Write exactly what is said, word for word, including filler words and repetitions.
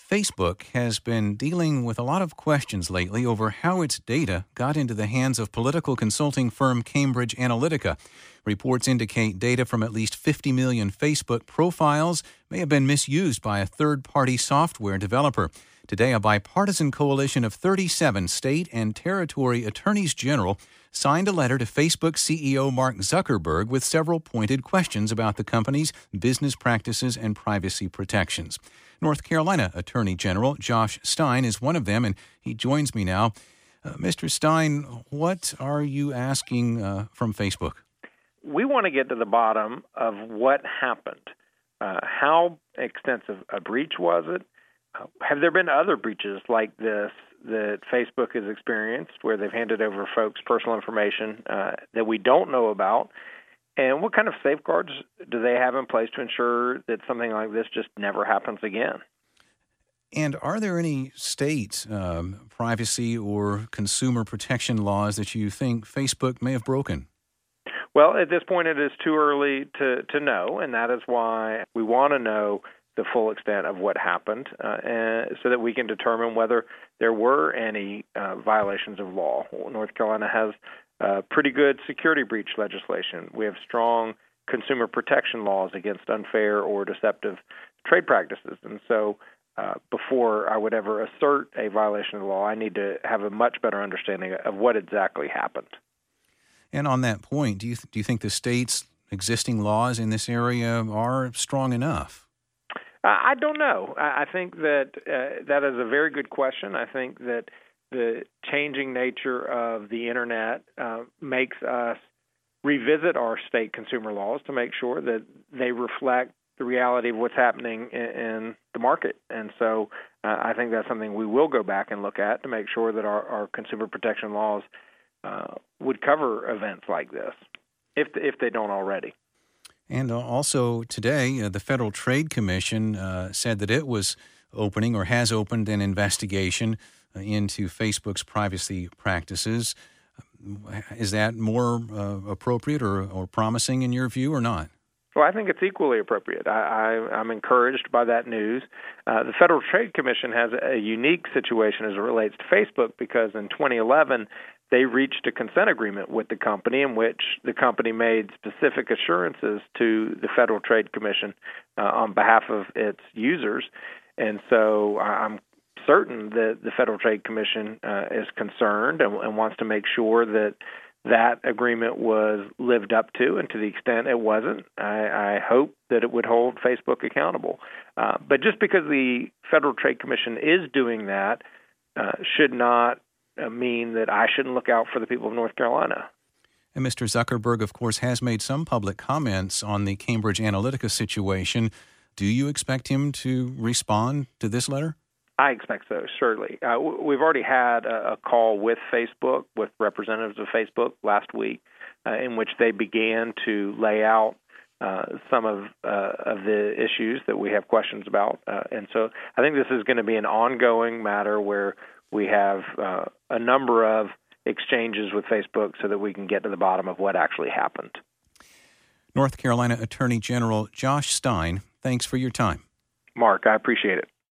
Facebook has been dealing with a lot of questions lately over how its data got into the hands of political consulting firm Cambridge Analytica. Reports indicate data from at least fifty million Facebook profiles may have been misused by a third-party software developer. Today, a bipartisan coalition of thirty-seven state and territory attorneys general signed a letter to Facebook C E O Mark Zuckerberg with several pointed questions about the company's business practices and privacy protections. North Carolina Attorney General Josh Stein is one of them, and he joins me now. Uh, Mister Stein, what are you asking uh, from Facebook? We want to get to the bottom of what happened. Uh, how extensive a breach was it? Uh, have there been other breaches like this that Facebook has experienced where they've handed over folks' personal information uh, that we don't know about? And what kind of safeguards do they have in place to ensure that something like this just never happens again? And are there any state um, privacy or consumer protection laws that you think Facebook may have broken? Well, at this point, it is too early to, to know, and that is why we want to know the full extent of what happened uh, and so that we can determine whether there were any uh, violations of law. North Carolina has Uh, pretty good security breach legislation. We have strong consumer protection laws against unfair or deceptive trade practices. And so uh, before I would ever assert a violation of the law, I need to have a much better understanding of what exactly happened. And on that point, do you, th- do you think the state's existing laws in this area are strong enough? I don't know. I think that uh, that is a very good question. I think that the changing nature of the Internet uh, makes us revisit our state consumer laws to make sure that they reflect the reality of what's happening in, in the market. And so uh, I think that's something we will go back and look at to make sure that our, our consumer protection laws uh, would cover events like this, if if they don't already. And also today, uh, the Federal Trade Commission uh, said that it was opening or has opened an investigation into Facebook's privacy practices. Is that more uh, appropriate or, or promising in your view or not? Well, I think it's equally appropriate. I, I, I'm encouraged by that news. Uh, the Federal Trade Commission has a unique situation as it relates to Facebook because in twenty eleven, they reached a consent agreement with the company in which the company made specific assurances to the Federal Trade Commission uh, on behalf of its users. And so I'm certain that the Federal Trade Commission uh, is concerned and, and wants to make sure that that agreement was lived up to, and to the extent it wasn't, I, I hope that it would hold Facebook accountable. Uh, but just because the Federal Trade Commission is doing that uh, should not uh, mean that I shouldn't look out for the people of North Carolina. And Mister Zuckerberg, of course, has made some public comments on the Cambridge Analytica situation. Do you expect him to respond to this letter? I expect so, certainly. Uh, we've already had a, a call with Facebook, with representatives of Facebook last week, uh, in which they began to lay out uh, some of uh, of the issues that we have questions about. Uh, and so I think this is going to be an ongoing matter where we have uh, a number of exchanges with Facebook so that we can get to the bottom of what actually happened. North Carolina Attorney General Josh Stein, thanks for your time. Mark, I appreciate it.